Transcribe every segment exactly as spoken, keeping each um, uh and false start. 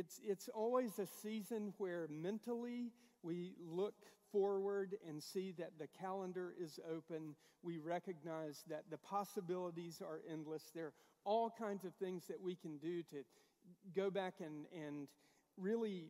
it's it's always a season where mentally we look forward and see that the calendar is open. We recognize that the possibilities are endless. There are all kinds of things that we can do to go back and, and really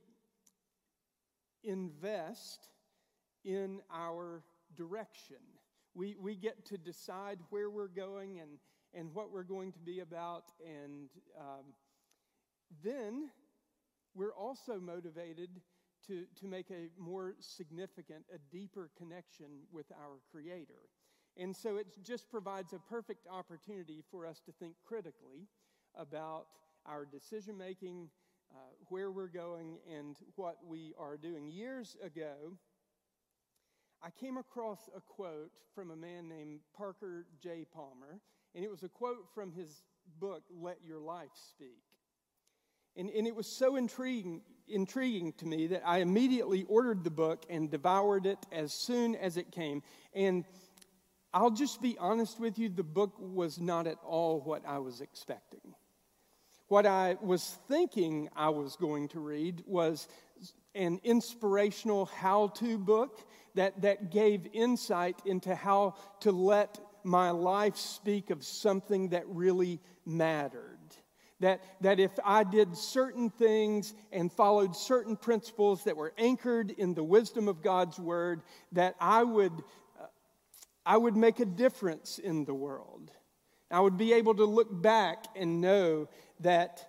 invest in our direction. We we get to decide where we're going and, and what we're going to be about. And um, then we're also motivated to, to make a more significant, a deeper connection with our Creator. And so it just provides a perfect opportunity for us to think critically about our decision-making, uh, where we're going, and what we are doing. Years ago, I came across a quote from a man named Parker J. Palmer, and it was a quote from his book, Let Your Life Speak. And, and it was so intriguing, intriguing to me that I immediately ordered the book and devoured it as soon as it came. And I'll just be honest with you, the book was not at all what I was expecting. What I was thinking I was going to read was an inspirational how-to book that, that gave insight into how to let my life speak of something that really mattered. That, that if I did certain things and followed certain principles that were anchored in the wisdom of God's Word, that I would, uh, I would make a difference in the world. I would be able to look back and know that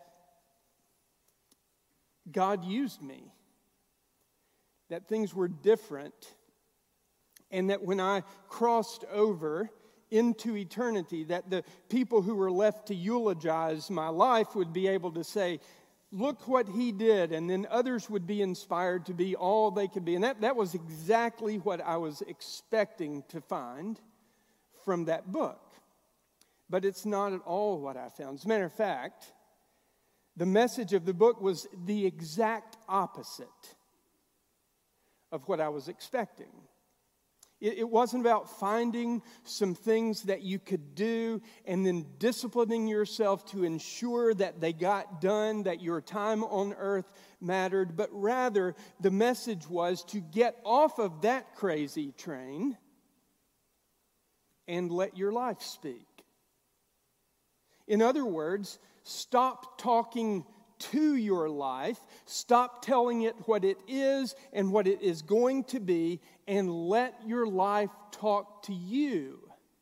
God used me, that things were different, and that when I crossed over into eternity, that the people who were left to eulogize my life would be able to say, look what he did, and then others would be inspired to be all they could be. And that, that was exactly what I was expecting to find from that book. But it's not at all what I found. As a matter of fact, the message of the book was the exact opposite of what I was expecting. It wasn't about finding some things that you could do and then disciplining yourself to ensure that they got done, that your time on earth mattered, but rather the message was to get off of that crazy train and let your life speak. In other words, stop talking to your life, stop telling it what it is and what it is going to be, and let your life talk to you.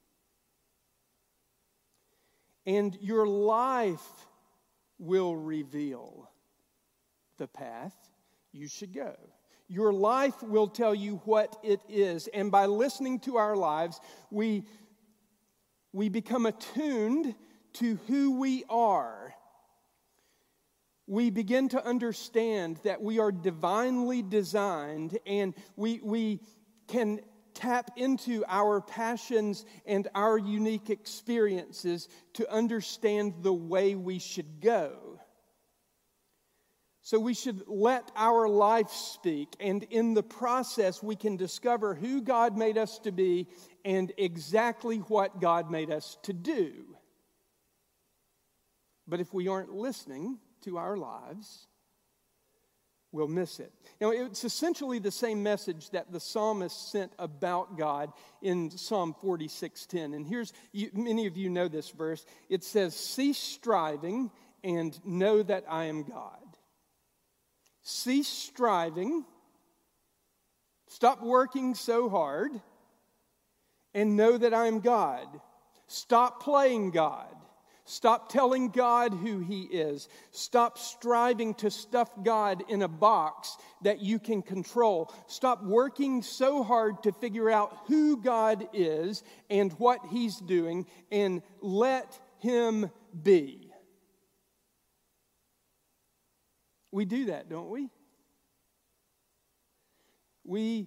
And your life will reveal the path you should go. Your life will tell you what it is. And by listening to our lives, we, we become attuned to who we are. We begin to understand that we are divinely designed, and we, we can tap into our passions and our unique experiences to understand the way we should go. So we should let our life speak, and in the process we can discover who God made us to be and exactly what God made us to do. But if we aren't listening to our lives, we'll miss it. Now, it's essentially the same message that the psalmist sent about God in Psalm forty-six ten. And here's, you, many of you know this verse. It says, cease striving and know that I am God. Cease striving, stop working so hard, and know that I am God. Stop playing God. Stop telling God who He is. Stop striving to stuff God in a box that you can control. Stop working so hard to figure out who God is and what He's doing, and let Him be. We do that, don't we? We,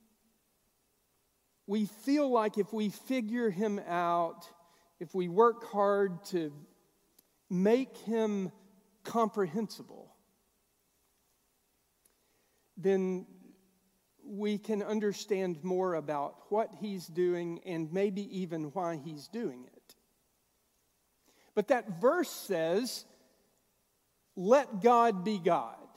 we feel like if we figure Him out, if we work hard to make Him comprehensible, then we can understand more about what He's doing and maybe even why He's doing it. But that verse says, let God be God.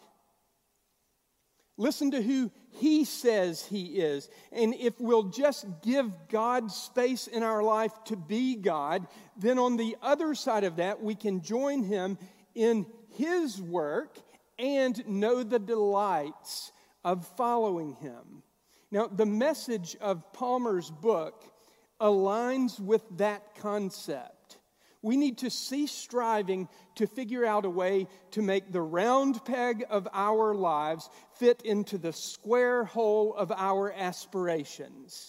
Listen to who He says He is. And if we'll just give God space in our life to be God, then on the other side of that, we can join Him in His work and know the delights of following Him. Now, the message of Palmer's book aligns with that concept. We need to cease striving to figure out a way to make the round peg of our lives fit into the square hole of our aspirations,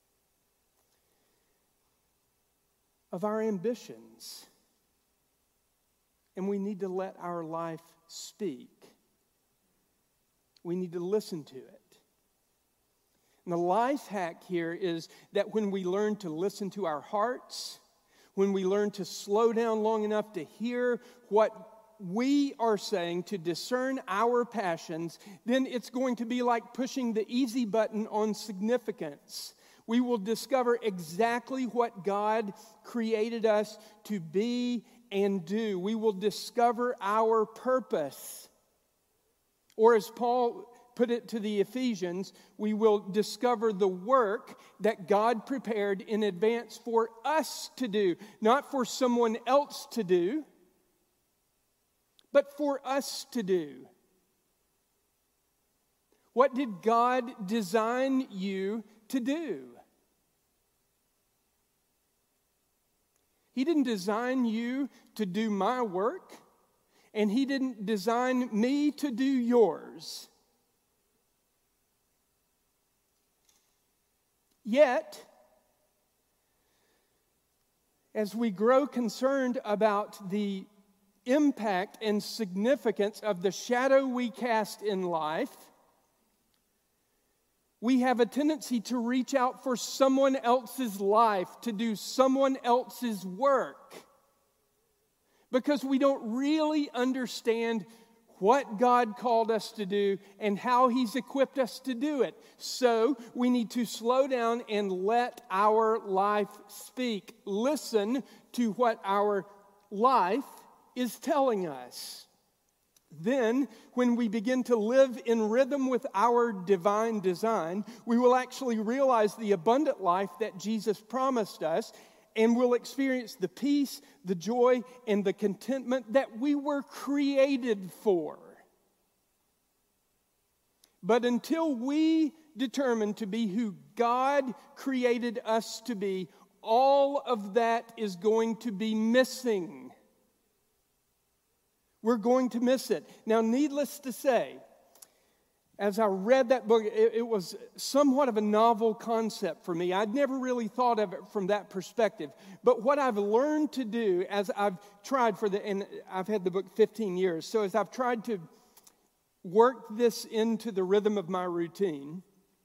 of our ambitions. And we need to let our life speak. We need to listen to it. And the life hack here is that when we learn to listen to our hearts, when we learn to slow down long enough to hear what we are saying, to discern our passions, then it's going to be like pushing the easy button on significance. We will discover exactly what God created us to be and do. We will discover our purpose. Or as Paul put it to the Ephesians, we will discover the work that God prepared in advance for us to do, not for someone else to do, but for us to do. What did God design you to do? He didn't design you to do my work, and He didn't design me to do yours. Yet, as we grow concerned about the impact and significance of the shadow we cast in life, we have a tendency to reach out for someone else's life, to do someone else's work, because we don't really understand what God called us to do and how He's equipped us to do it. So we need to slow down and let our life speak. Listen to what our life is telling us. Then, when we begin to live in rhythm with our divine design, we will actually realize the abundant life that Jesus promised us, and we'll experience the peace, the joy, and the contentment that we were created for. But until we determine to be who God created us to be, all of that is going to be missing. We're going to miss it. Now, needless to say, as I read that book, it, it was somewhat of a novel concept for me. I'd never really thought of it from that perspective. But what I've learned to do as I've tried for the, and I've had the book fifteen years, so as I've tried to work this into the rhythm of my routine,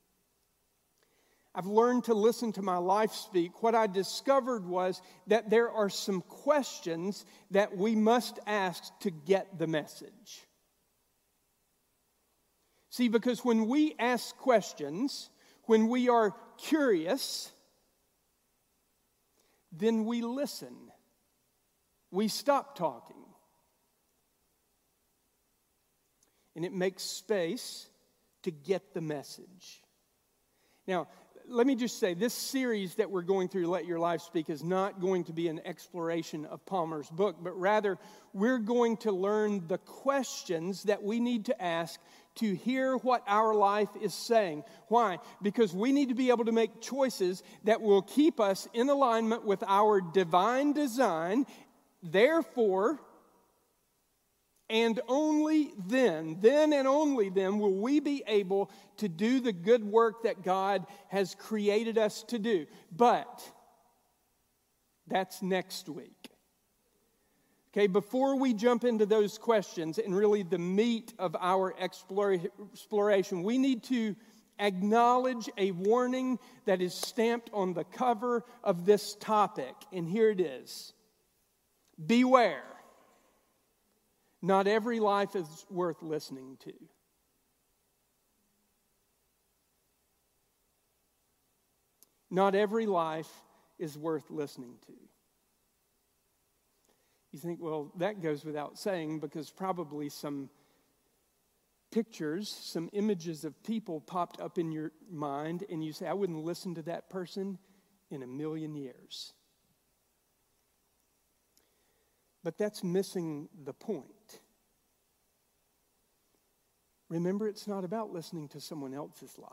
I've learned to listen to my life speak. What I discovered was that there are some questions that we must ask to get the message. See, because when we ask questions, when we are curious, then we listen. We stop talking. And it makes space to get the message. Now, let me just say, this series that we're going through, Let Your Life Speak, is not going to be an exploration of Palmer's book, but rather we're going to learn the questions that we need to ask to hear what our life is saying. Why? Because we need to be able to make choices that will keep us in alignment with our divine design. Therefore, and only then, then and only then, will we be able to do the good work that God has created us to do. But that's next week. Okay, before we jump into those questions and really the meat of our exploration, we need to acknowledge a warning that is stamped on the cover of this topic. And here it is. Beware. Not every life is worth listening to. Not every life is worth listening to. You think, well, that goes without saying, because probably some pictures, some images of people popped up in your mind, and you say, I wouldn't listen to that person in a million years. But that's missing the point. Remember, it's not about listening to someone else's life.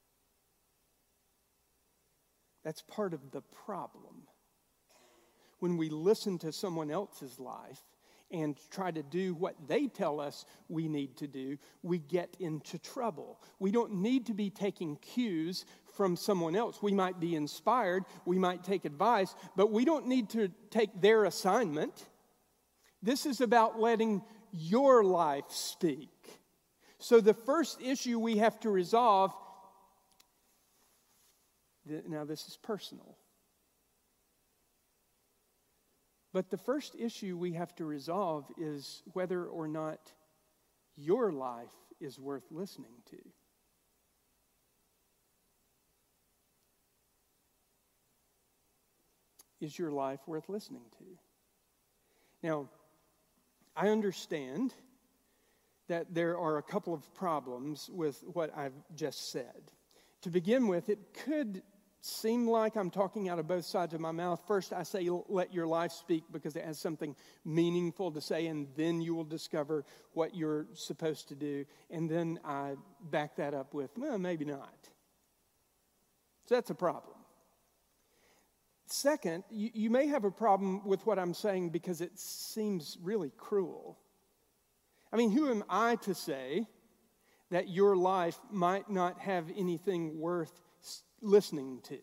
That's part of the problem. When we listen to someone else's life and try to do what they tell us we need to do, we get into trouble. We don't need to be taking cues from someone else. We might be inspired, we might take advice, but we don't need to take their assignment. This is about letting your life speak. So the first issue we have to resolve, now this is personal, but the first issue we have to resolve is whether or not your life is worth listening to. Is your life worth listening to? Now, I understand that there are a couple of problems with what I've just said. To begin with, it could seem like I'm talking out of both sides of my mouth. First, I say, let your life speak because it has something meaningful to say, and then you will discover what you're supposed to do. And then I back that up with, well, maybe not. So that's a problem. Second, you, you may have a problem with what I'm saying because it seems really cruel. I mean, who am I to say that your life might not have anything worth listening to?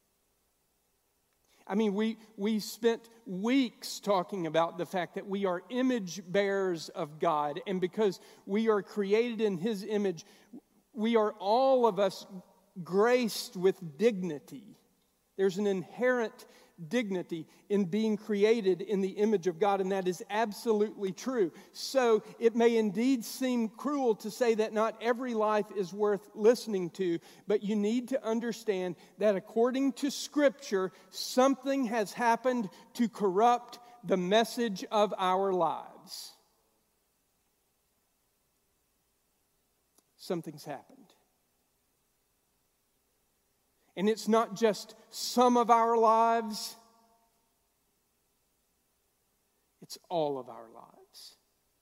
I mean, we, we spent weeks talking about the fact that we are image bearers of God, and because we are created in His image, we are all of us graced with dignity. There's an inherent dignity in being created in the image of God, and that is absolutely true. So it may indeed seem cruel to say that not every life is worth listening to, but you need to understand that according to Scripture, something has happened to corrupt the message of our lives. Something's happened. And it's not just some of our lives, it's all of our lives.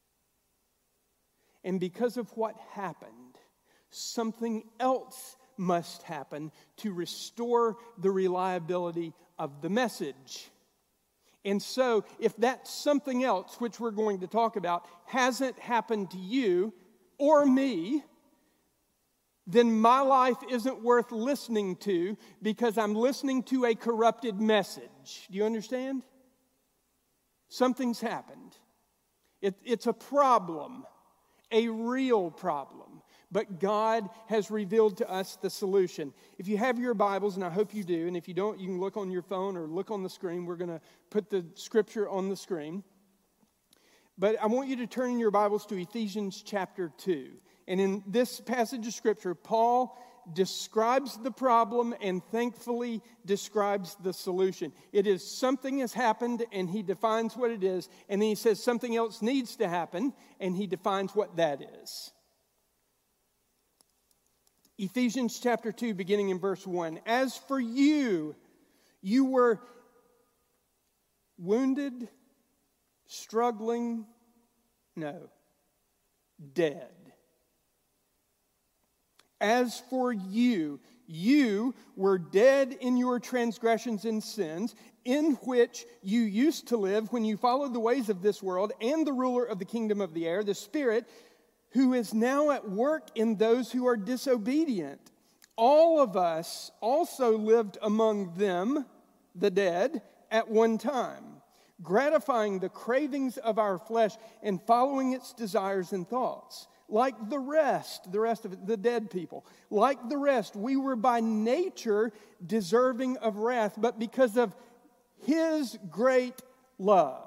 And because of what happened, something else must happen to restore the reliability of the message. And so, if that something else, which we're going to talk about, hasn't happened to you or me, then my life isn't worth listening to because I'm listening to a corrupted message. Do you understand? Something's happened. It, it's a problem, a real problem. But God has revealed to us the solution. If you have your Bibles, and I hope you do, and if you don't, you can look on your phone or look on the screen. We're going to put the scripture on the screen. But I want you to turn in your Bibles to Ephesians chapter two. And in this passage of Scripture, Paul describes the problem and thankfully describes the solution. It is something has happened and he defines what it is. And then he says something else needs to happen and he defines what that is. Ephesians chapter two, beginning in verse one. As for you, you were wounded, struggling, no, dead. As for you, you were dead in your transgressions and sins, in which you used to live when you followed the ways of this world and the ruler of the kingdom of the air, the Spirit, who is now at work in those who are disobedient. All of us also lived among them, the dead, at one time, gratifying the cravings of our flesh and following its desires and thoughts. Like the rest, the rest of it, the dead people, like the rest, we were by nature deserving of wrath, but because of His great love,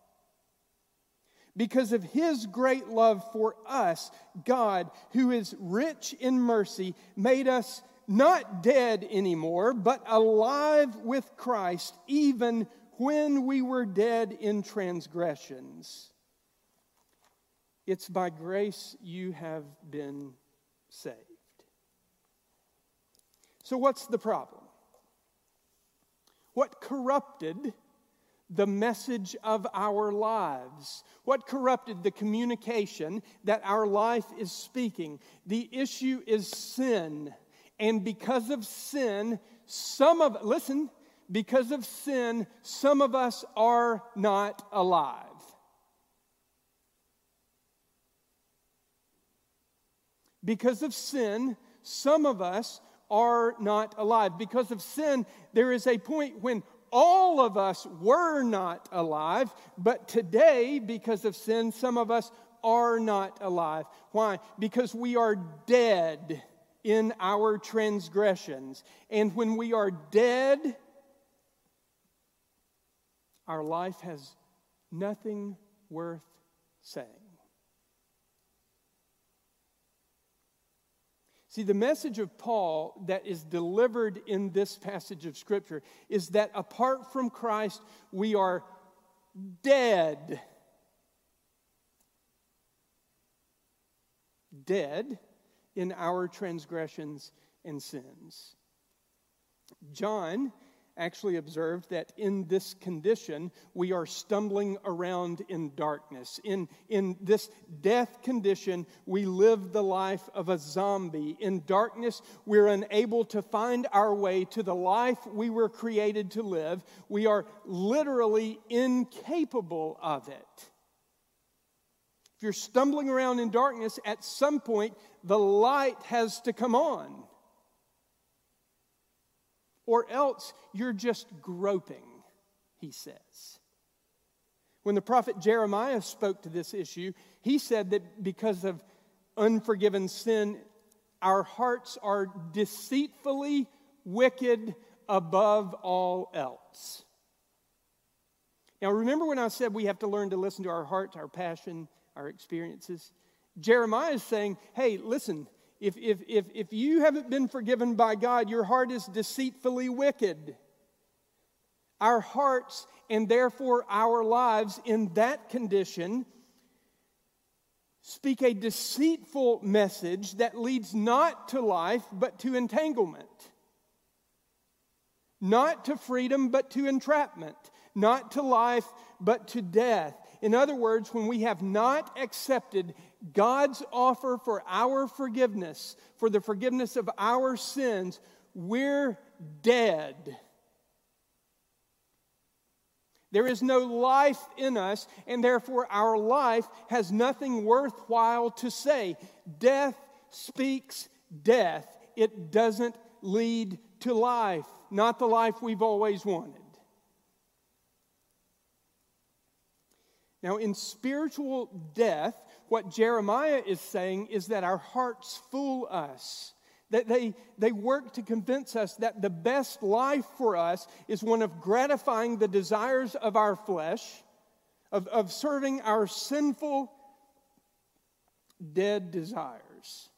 because of His great love for us, God, who is rich in mercy, made us not dead anymore, but alive with Christ, even when we were dead in transgressions. It's by grace you have been saved. So what's the problem? What corrupted the message of our lives? What corrupted the communication that our life is speaking? The issue is sin. And because of sin, some of, listen, because of sin, some of us are not alive. Because of sin, some of us are not alive. Because of sin, there is a point when all of us were not alive, but today, because of sin, some of us are not alive. Why? Because we are dead in our transgressions. And when we are dead, our life has nothing worth saying. See, the message of Paul that is delivered in this passage of Scripture is that apart from Christ, we are dead. Dead in our transgressions and sins. John actually observed that in this condition, we are stumbling around in darkness. In, in this death condition, we live the life of a zombie. In darkness, we're unable to find our way to the life we were created to live. We are literally incapable of it. If you're stumbling around in darkness, at some point, the light has to come on. Or else you're just groping, he says. When the prophet Jeremiah spoke to this issue, he said that because of unforgiven sin, our hearts are deceitfully wicked above all else. Now, remember when I said we have to learn to listen to our hearts, our passion, our experiences? Jeremiah is saying, hey, listen, If, if, if, if you haven't been forgiven by God, your heart is deceitfully wicked. Our hearts, and therefore our lives in that condition, speak a deceitful message that leads not to life, but to entanglement. Not to freedom, but to entrapment. Not to life, but to death. In other words, when we have not accepted God's offer for our forgiveness, for the forgiveness of our sins, we're dead. There is no life in us, and therefore our life has nothing worthwhile to say. Death speaks death. It doesn't lead to life, not the life we've always wanted. Now, in spiritual death, what Jeremiah is saying is that our hearts fool us. That they, they work to convince us that the best life for us is one of gratifying the desires of our flesh, of, of serving our sinful, dead desires.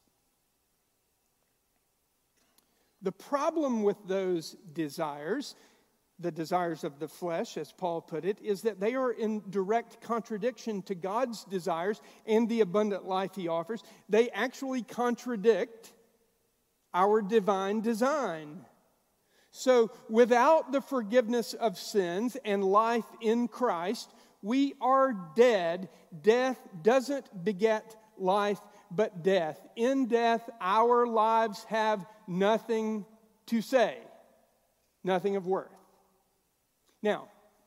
The problem with those desires, the desires of the flesh, as Paul put it, is that they are in direct contradiction to God's desires and the abundant life He offers. They actually contradict our divine design. So, without the forgiveness of sins and life in Christ, we are dead. Death doesn't beget life, but death. In death, our lives have nothing to say, nothing of worth. Now,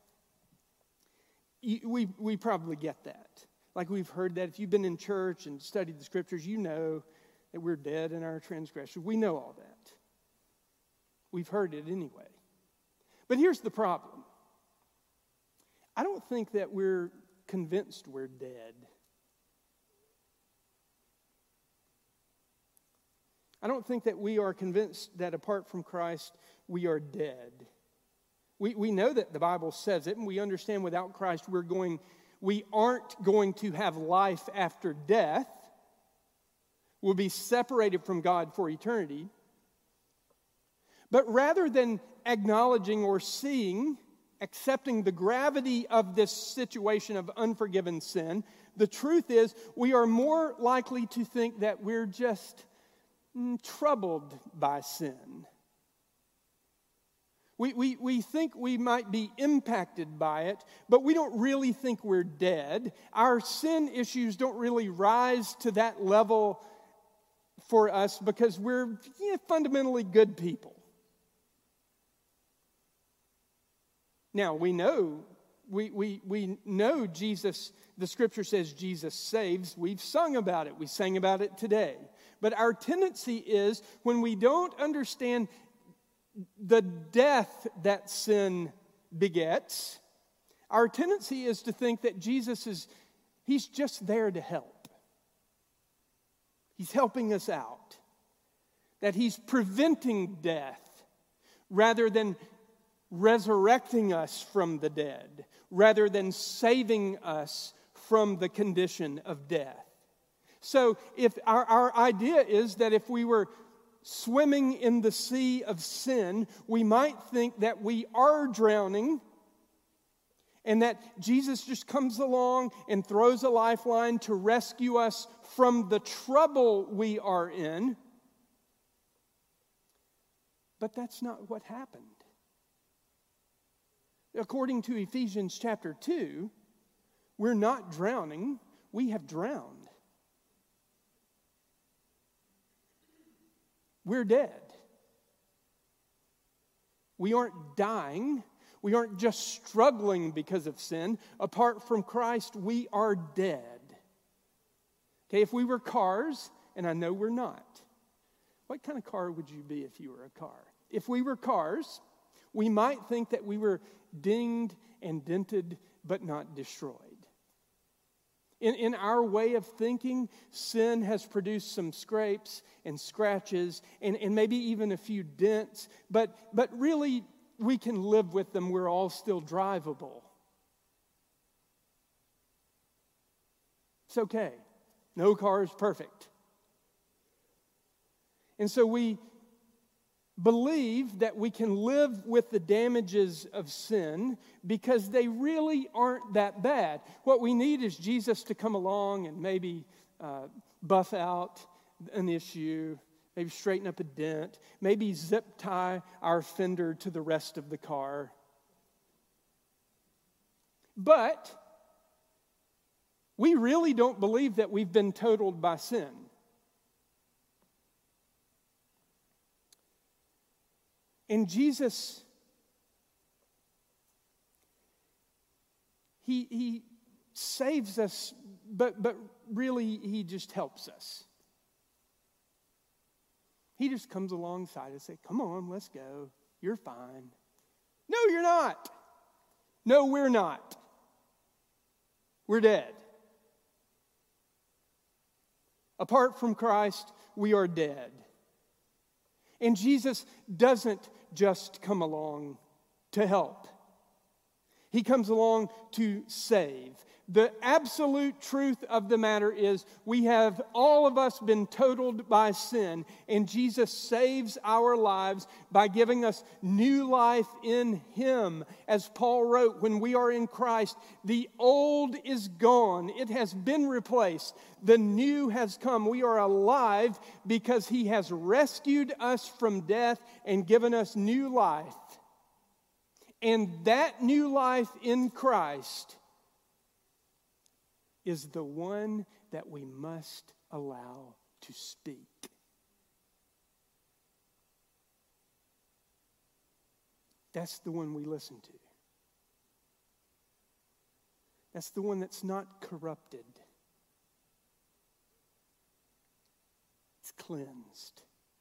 we, we probably get that. Like we've heard that. If you've been in church and studied the Scriptures, you know that we're dead in our transgressions. We know all that. We've heard it anyway. But here's the problem. I don't think that we're convinced we're dead. I don't think that we are convinced that apart from Christ, we are dead. We, we know that the Bible says it, and we understand without Christ we're going, we aren't going to have life after death. We'll be separated from God for eternity. But rather than acknowledging or seeing accepting the gravity of this situation of unforgiven sin, the truth is we are more likely to think that we're just mm, troubled by sin. We, we, we think we might be impacted by it, but we don't really think we're dead. Our sin issues don't really rise to that level for us because we're yeah, fundamentally good people. Now, we know, we, we, we know Jesus, the Scripture says Jesus saves. We've sung about it. We sang about it today. But our tendency is when we don't understand the death that sin begets, our tendency is to think that Jesus is, he's just there to help. He's helping us out. That he's preventing death rather than resurrecting us from the dead, rather than saving us from the condition of death. So if our, our idea is that if we were swimming in the sea of sin, we might think that we are drowning and that Jesus just comes along and throws a lifeline to rescue us from the trouble we are in. But that's not what happened. According to Ephesians chapter two, we're not drowning, we have drowned. We're dead. We aren't dying. We aren't just struggling because of sin. Apart from Christ, we are dead. Okay, if we were cars, and I know we're not, what kind of car would you be if you were a car? If we were cars, we might think that we were dinged and dented, but not destroyed. In, in our way of thinking, sin has produced some scrapes and scratches and, and maybe even a few dents, but, but really we can live with them. We're all still drivable. It's okay. No car is perfect. And so we believe that we can live with the damages of sin because they really aren't that bad. What we need is Jesus to come along and maybe uh, buff out an issue, maybe straighten up a dent, maybe zip tie our fender to the rest of the car. But we really don't believe that we've been totaled by sin. And Jesus, he, he saves us, but, but really he just helps us. He just comes alongside and says, come on, let's go. You're fine. No, you're not. No, we're not. We're dead. Apart from Christ, we are dead. And Jesus doesn't just come along to help. He comes along to save. The absolute truth of the matter is we have all of us been totaled by sin, and Jesus saves our lives by giving us new life in Him. As Paul wrote, when we are in Christ, the old is gone. It has been replaced. The new has come. We are alive because He has rescued us from death and given us new life. And that new life in Christ is the one that we must allow to speak. That's the one we listen to. That's the one that's not corrupted. It's cleansed.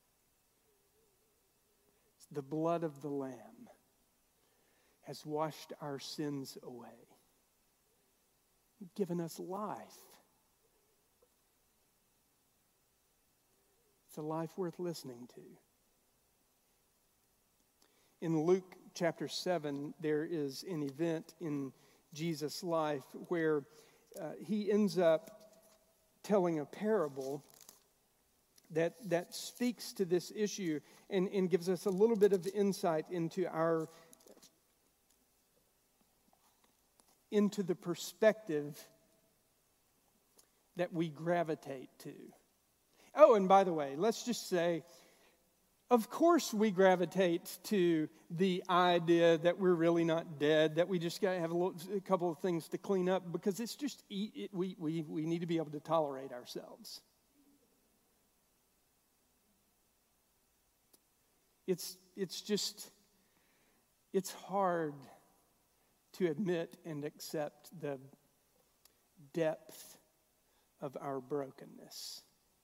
It's the blood of the Lamb has washed our sins away. Given us life. It's a life worth listening to. In Luke chapter seven, there is an event in Jesus' life where uh, he ends up telling a parable that, that speaks to this issue and, and gives us a little bit of insight into our into the perspective that we gravitate to. Oh, and by the way, let's just say, of course we gravitate to the idea that we're really not dead, that we just got to have a, little, a couple of things to clean up, because it's just, it, we, we, we need to be able to tolerate ourselves. It's, it's just, it's hard to admit and accept the depth of our brokenness.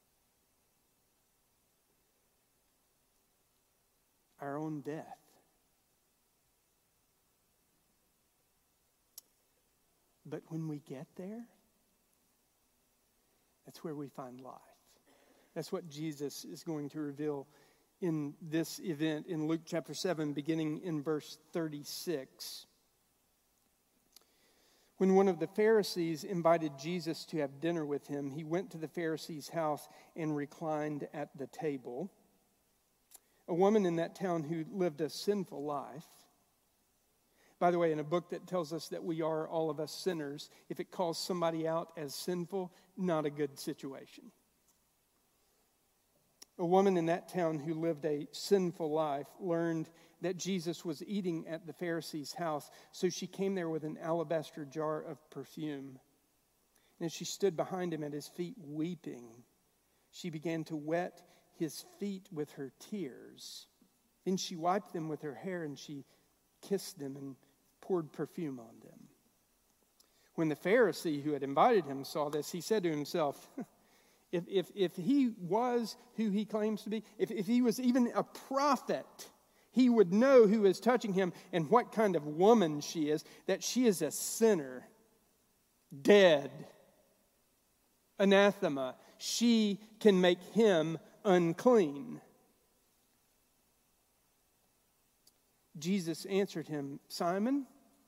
Our own death. But when we get there, that's where we find life. That's what Jesus is going to reveal in this event in Luke chapter seven, beginning in verse thirty-six. When one of the Pharisees invited Jesus to have dinner with him, he went to the Pharisee's house and reclined at the table. A woman in that town who lived a sinful life. By the way, in a book that tells us that we are all of us sinners, if it calls somebody out as sinful, not a good situation. A woman in that town who lived a sinful life learned that Jesus was eating at the Pharisee's house, so she came there with an alabaster jar of perfume. And as she stood behind him at his feet weeping, she began to wet his feet with her tears. Then she wiped them with her hair, and she kissed them and poured perfume on them. When the Pharisee who had invited him saw this, he said to himself, if, if, if he was who he claims to be, if, if he was even a prophet, he would know who is touching him and what kind of woman she is, that she is a sinner, dead, anathema. She can make him unclean. Jesus answered him, Simon,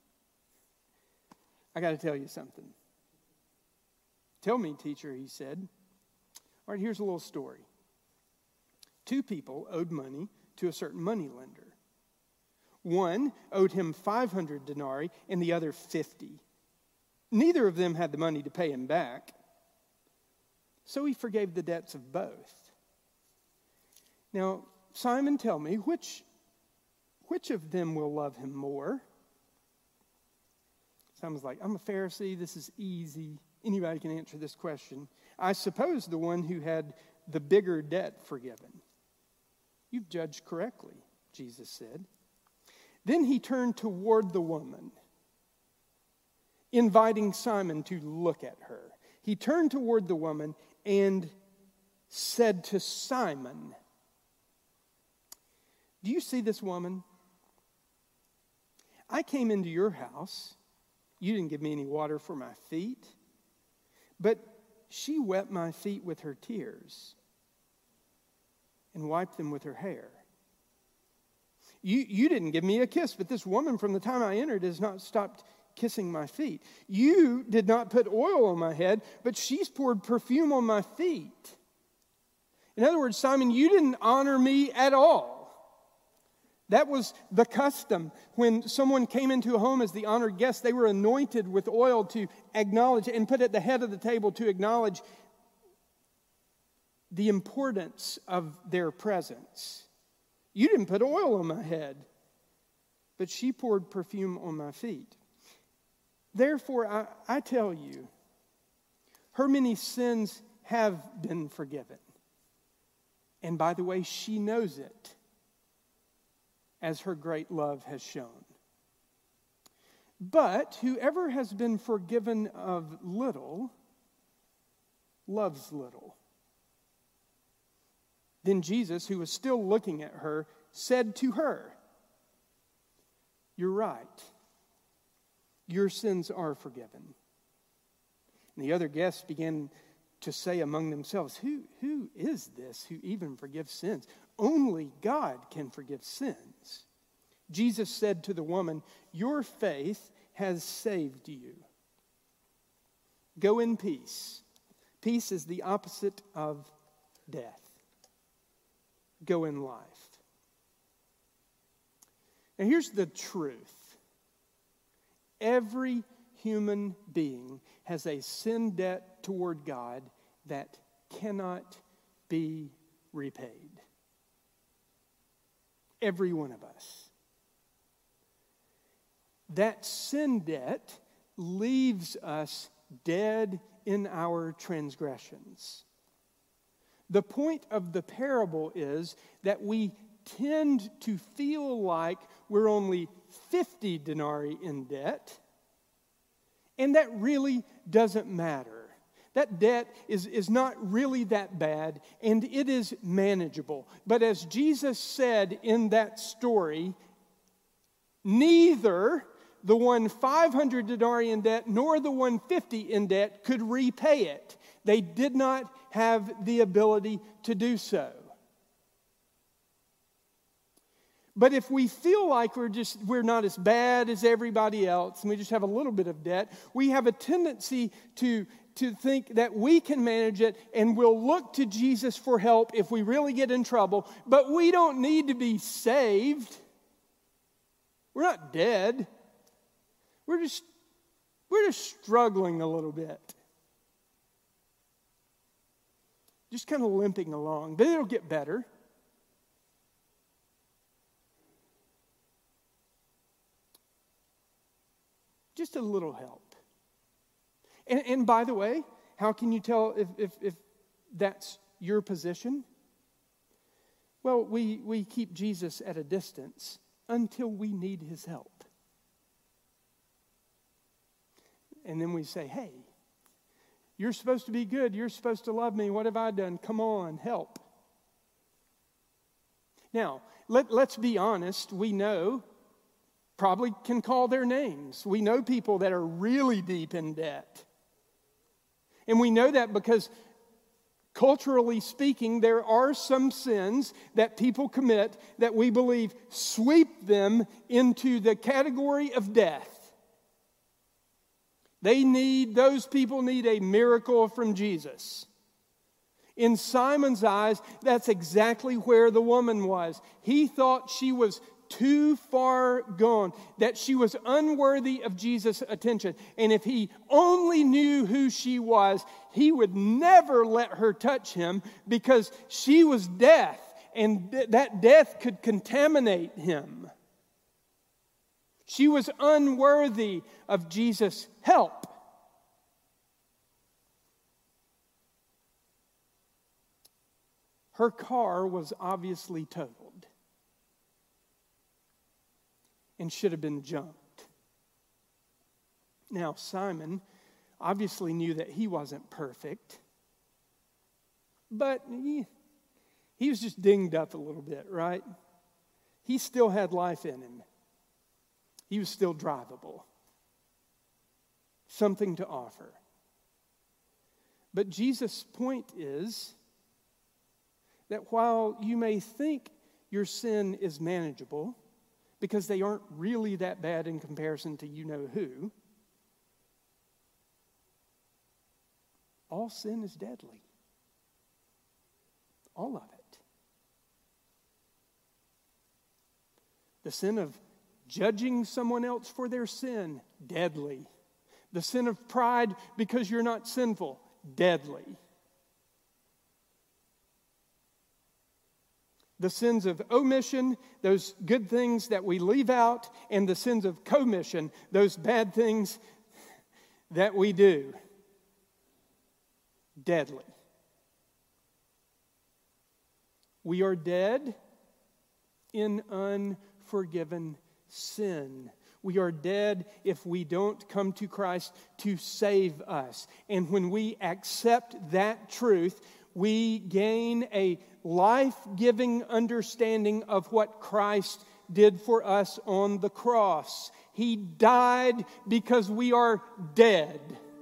I got to tell you something. Tell me, teacher, he said. All right, here's a little story. Two people owed money to a certain moneylender. One owed him five hundred denarii and the other fifty. Neither of them had the money to pay him back, so he forgave the debts of both. Now, Simon, tell me, which, which of them will love him more? Simon's like, I'm a Pharisee, this is easy. Anybody can answer this question. I suppose the one who had the bigger debt forgiven. You've judged correctly, Jesus said. Then he turned toward the woman, inviting Simon to look at her. He turned toward the woman and said to Simon, do you see this woman? I came into your house. You didn't give me any water for my feet, but she wet my feet with her tears and wiped them with her hair. You, you didn't give me a kiss, but this woman from the time I entered has not stopped kissing my feet. You did not put oil on my head, but she's poured perfume on my feet. In other words, Simon, you didn't honor me at all. That was the custom. When someone came into a home as the honored guest, they were anointed with oil to acknowledge and put at the head of the table to acknowledge the importance of their presence. You didn't put oil on my head, but she poured perfume on my feet. Therefore, I, I tell you, her many sins have been forgiven. And by the way, she knows it, as her great love has shown. But whoever has been forgiven of little, loves little. Then Jesus, who was still looking at her, said to her, you're right. Your sins are forgiven. And the other guests began to say among themselves, who, who is this who even forgives sins? Only God can forgive sins. Jesus said to the woman, your faith has saved you. Go in peace. Peace is the opposite of death. Go in life. Now here's the truth. Every human being has a sin debt toward God that cannot be repaid. Every one of us. That sin debt leaves us dead in our transgressions. The point of the parable is that we tend to feel like we're only fifty denarii in debt, and that really doesn't matter. That debt is, is not really that bad, and it is manageable. But as Jesus said in that story, neither the one five hundred denarii in debt nor the one fifty in debt could repay it. They did not have the ability to do so. But if we feel like we're just we're not as bad as everybody else and we just have a little bit of debt, we have a tendency to, to think that we can manage it and we'll look to Jesus for help if we really get in trouble. But we don't need to be saved. We're not dead. We're just we're just struggling a little bit. Just kind of limping along. But it'll get better. Just a little help. And, and by the way, how can you tell if, if, if that's your position? Well, we, we keep Jesus at a distance until we need his help. And then we say, hey, you're supposed to be good. You're supposed to love me. What have I done? Come on, help. Now, let, let's be honest. We know, probably can call their names. We know people that are really deep in debt. And we know that because culturally speaking, there are some sins that people commit that we believe sweep them into the category of death. They need, those people need a miracle from Jesus. In Simon's eyes, that's exactly where the woman was. He thought she was too far gone, that she was unworthy of Jesus' attention. And if he only knew who she was, he would never let her touch him because she was death, and th- that death could contaminate him. She was unworthy of Jesus' help. Her car was obviously totaled and should have been junked. Now, Simon obviously knew that he wasn't perfect, but he, he was just dinged up a little bit, right? He still had life in him. He was still drivable. Something to offer. But Jesus' point is that while you may think your sin is manageable, because they aren't really that bad in comparison to you know who, all sin is deadly. All of it. The sin of judging someone else for their sin, deadly. The sin of pride because you're not sinful, deadly. The sins of omission, those good things that we leave out, and the sins of commission, those bad things that we do, deadly. We are dead in unforgiven sin. We are dead if we don't come to Christ to save us. And when we accept that truth, we gain a life-giving understanding of what Christ did for us on the cross. He died because we are dead.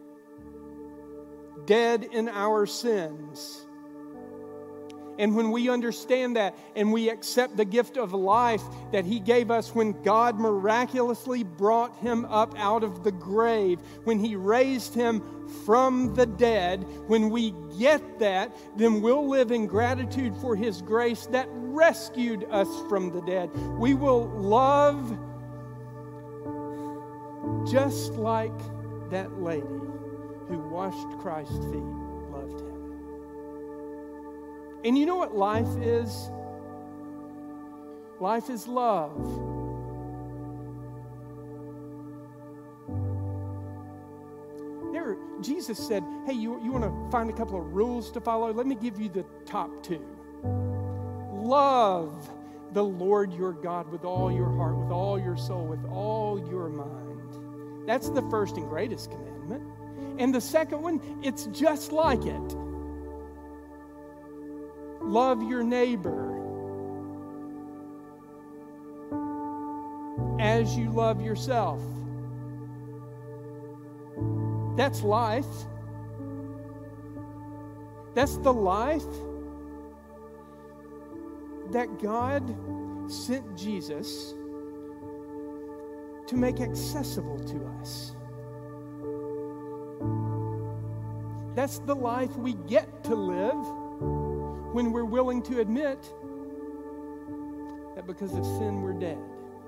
Dead in our sins. And when we understand that and we accept the gift of life that He gave us when God miraculously brought Him up out of the grave, when He raised Him from the dead, when we get that, then we'll live in gratitude for His grace that rescued us from the dead. We will love just like that lady who washed Christ's feet loved him. And you know what life is? Life is love. There, Jesus said, hey, you, you want to find a couple of rules to follow? Let me give you the top two. Love the Lord your God with all your heart, with all your soul, with all your mind. That's the first and greatest commandment. And the second one, it's just like it. Love your neighbor as you love yourself. That's life. That's the life that God sent Jesus to make accessible to us. That's the life we get to live when we're willing to admit that because of sin we're dead.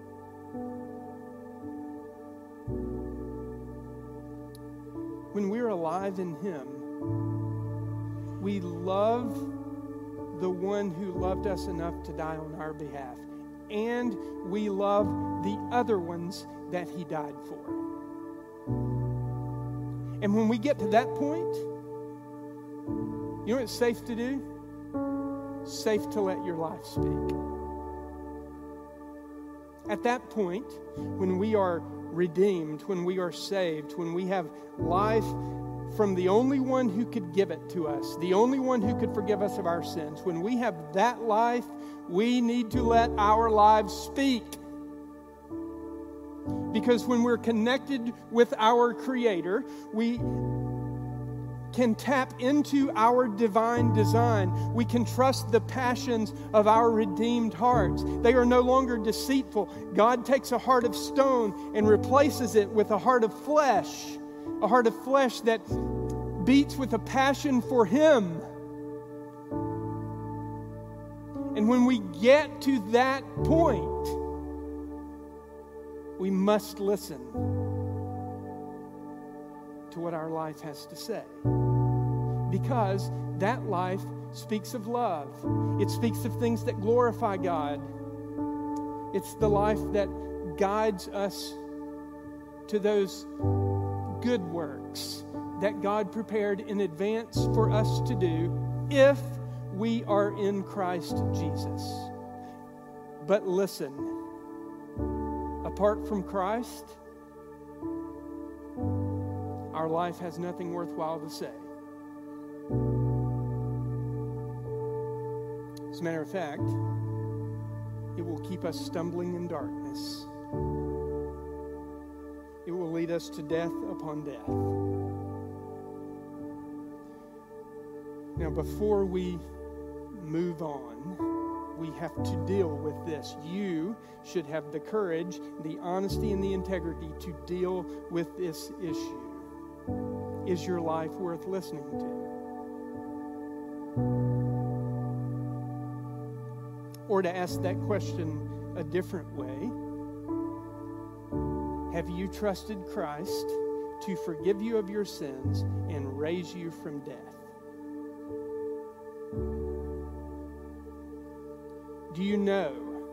When we're alive in Him, we love the one who loved us enough to die on our behalf. And we love the other ones that He died for. And when we get to that point, you know what it's safe to do? Safe to let your life speak. At that point, when we are redeemed, when we are saved, when we have life from the only one who could give it to us, the only one who could forgive us of our sins, when we have that life, we need to let our lives speak. Because when we're connected with our Creator, we can tap into our divine design. We can trust the passions of our redeemed hearts. They are no longer deceitful. God takes a heart of stone and replaces it with a heart of flesh, a heart of flesh that beats with a passion for Him. And when we get to that point, we must listen to what our life has to say. Because that life speaks of love. It speaks of things that glorify God. It's the life that guides us to those good works that God prepared in advance for us to do if we are in Christ Jesus. But listen, apart from Christ, our life has nothing worthwhile to say. As a matter of fact, it will keep us stumbling in darkness. It will lead us to death upon death. Now, before we move on, we have to deal with this. You should have the courage, the honesty, and the integrity to deal with this issue. Is your life worth listening to? Or to ask that question a different way, have you trusted Christ to forgive you of your sins and raise you from death? Do you know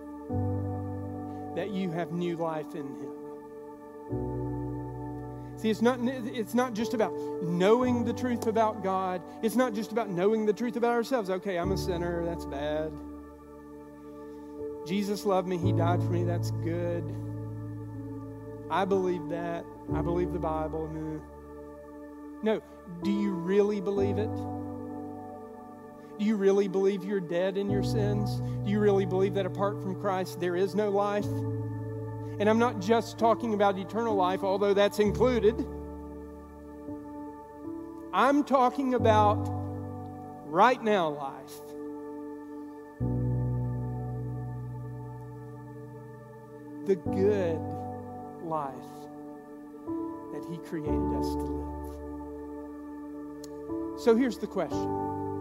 that you have new life in Him? See, it's not, it's not just about knowing the truth about God. It's not just about knowing the truth about ourselves. Okay, I'm a sinner. That's bad. Jesus loved me. He died for me. That's good. I believe that. I believe the Bible. No. Do you really believe it? Do you really believe you're dead in your sins? Do you really believe that apart from Christ there is no life? And I'm not just talking about eternal life, although that's included. I'm talking about right now life. The good life that He created us to live. So here's the question.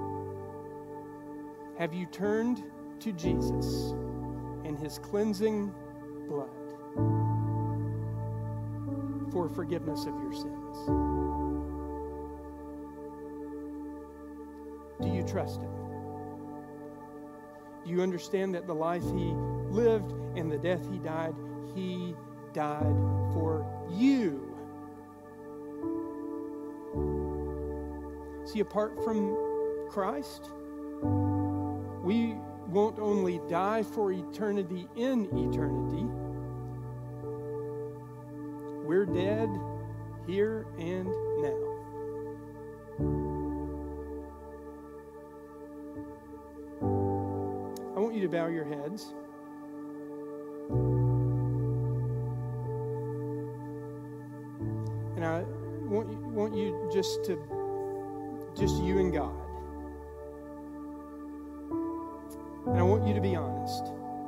Have you turned to Jesus and His cleansing blood? for forgiveness of your sins? Do you trust him? Do you understand that the life he lived and the death he died, he died for you? See, apart from Christ, we won't only die for eternity in eternity, we're dead here and now. I want you to bow your heads. And I want you, want you just to, just you and God. And I want you to be honest.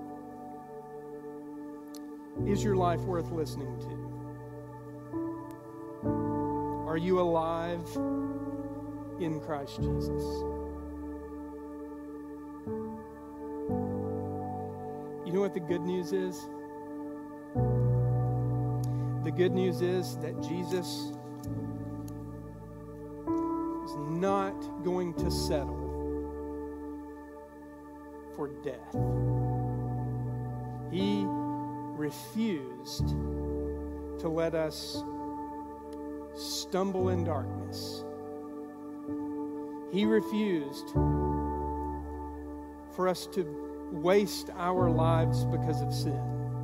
Is your life worth listening to? Are you alive in Christ Jesus? You know what the good news is? The good news is that Jesus is not going to settle for death. He refused to let us stumble in darkness. He refused for us to waste our lives because of sin.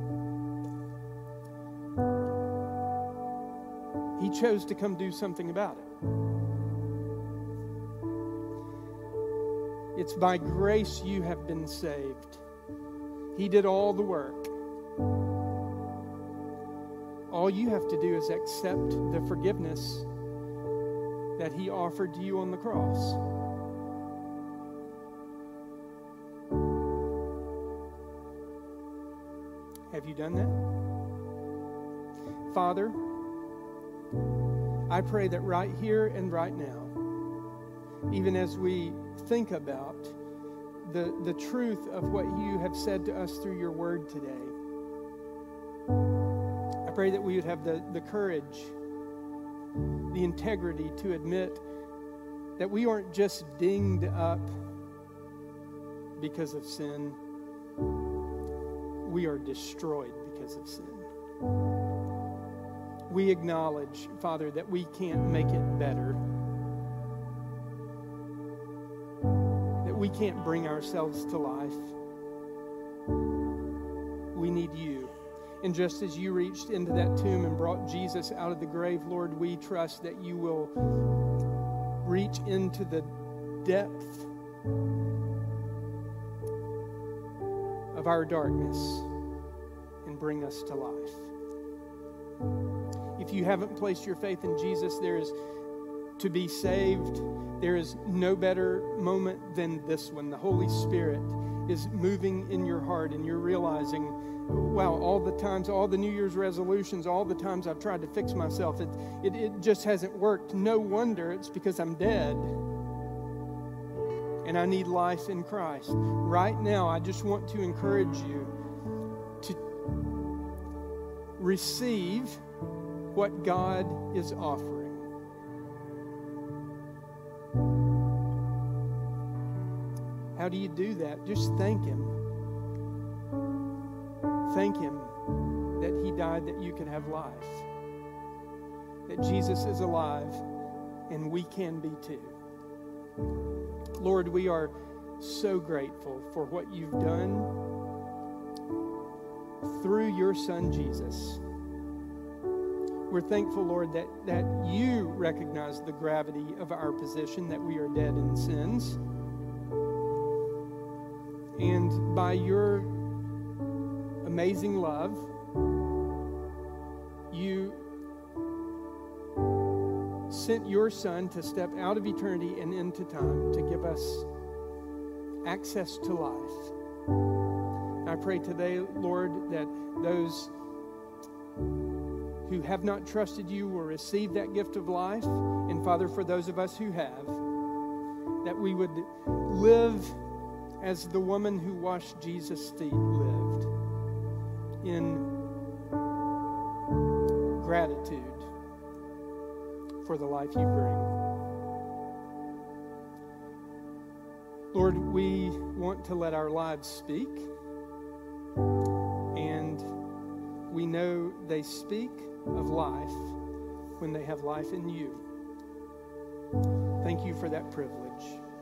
He chose to come do something about it. It's by grace you have been saved. He did all the work. All you have to do is accept the forgiveness that he offered to you on the cross. Have you done that? Father, I pray that right here and right now, even as we think about the, the truth of what you have said to us through your word today, I pray that we would have the, the courage, the integrity to admit that we aren't just dinged up because of sin. We are destroyed because of sin. We acknowledge, Father, that we can't make it better. That we can't bring ourselves to life. We need you. And just as you reached into that tomb and brought Jesus out of the grave, Lord, we trust that you will reach into the depth of our darkness and bring us to life. If you haven't placed your faith in Jesus, there is, to be saved, there is no better moment than this one. The Holy Spirit is moving in your heart and you're realizing, wow, all the times, all the New Year's resolutions, all the times I've tried to fix myself, it, it, it just hasn't worked. No wonder, it's because I'm dead and I need life in Christ. Right now, I just want to encourage you to receive what God is offering. How do you do that? Just thank him. Thank him that he died that you could have life. That Jesus is alive and we can be too. Lord, we are so grateful for what you've done through your Son, Jesus. We're thankful, Lord, that, that you recognize the gravity of our position, that we are dead in sins. And by your amazing love, you sent your Son to step out of eternity and into time to give us access to life. I pray today, Lord, that those who have not trusted you will receive that gift of life. And Father, for those of us who have, that we would live as the woman who washed Jesus' feet lived, in gratitude for the life you bring. Lord, we want to let our lives speak, and we know they speak of life when they have life in you. Thank you for that privilege.